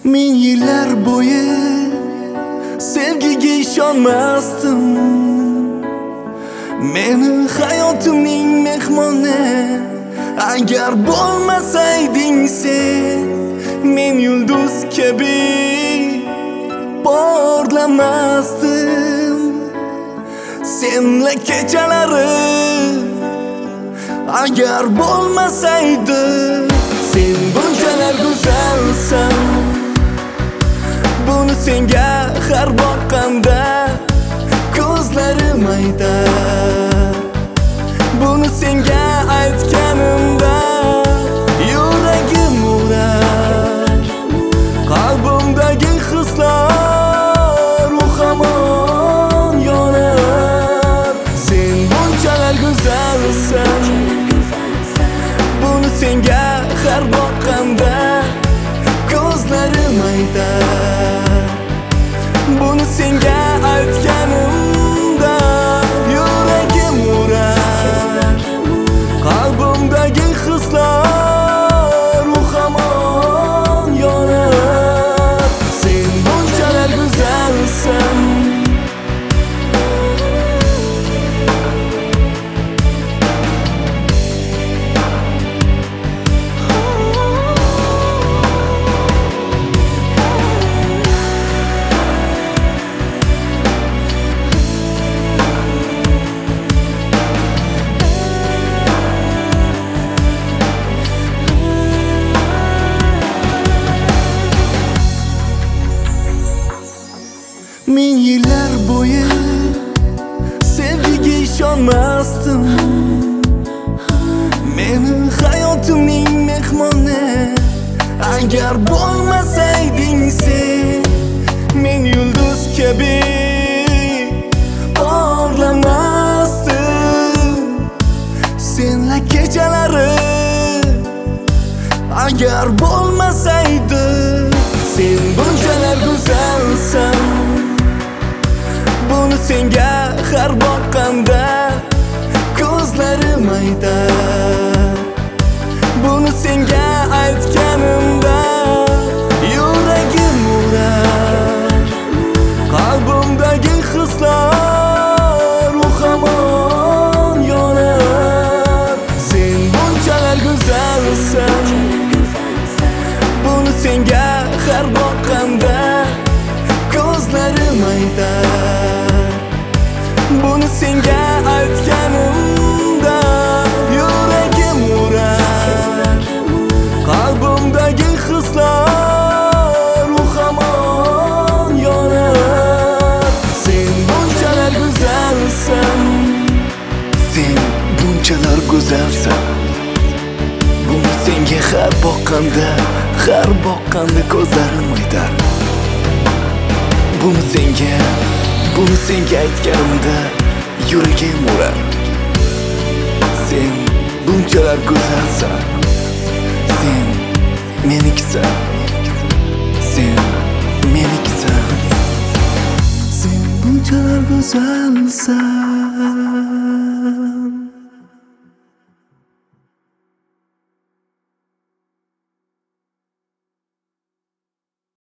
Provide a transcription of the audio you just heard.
Ming yillar bo'yi sevgiga ishonmasdim. Meni hayotimning mehmoni agar bo'lmasayding sen, men yulduz kabi porlamasdim. Senla kechalari agar bo'lmasaydi, sen bunchalar go'zalsan. Buni senga har boqqanda ko'zlarim aytar. Buni senga aytganimda yuragim urar. Qalbimdagi hislar u hamon yonar. Sen bunchalar go'zalsan. Buni senga har boqqanda ko'zlarim aytar. Buni senga aytganimda yuragim urar. Qalbimdagi hislar u hamon yonar. Sen bunchalar go'zalsan. Ming yillar bo'yi sevgiga ishonmasdim. Meni hayotimning mehmoni agar bo'lmasayding sen, men yulduz kabi porlamasdim. Senla kechalari agar bo'lmasaydi, sen bunchalar go'zalsan. Buni senga har boqqanda ko'zlarim aytar. Buni senga aytganimda yuragim urar. Qalbimdagi hislar u hamon yonar. Sen bunchalar go'zalsan. Buni senga har boqqanda ko'zlarim aytar. Buni senga aytganimda yuragim urar. Qalbimdagi hislar u hamon yonar. Sen bunchalar go'zalsan. Sen bunchalar go'zalsan. Buni senga har boqqanda ko'zlarim aytar. Buni senga aytganimda yuragim urar. Sen bunchalar go'zalsan. Sen menikisan. Sen menikisan. Sen bunchalar go'zalsan.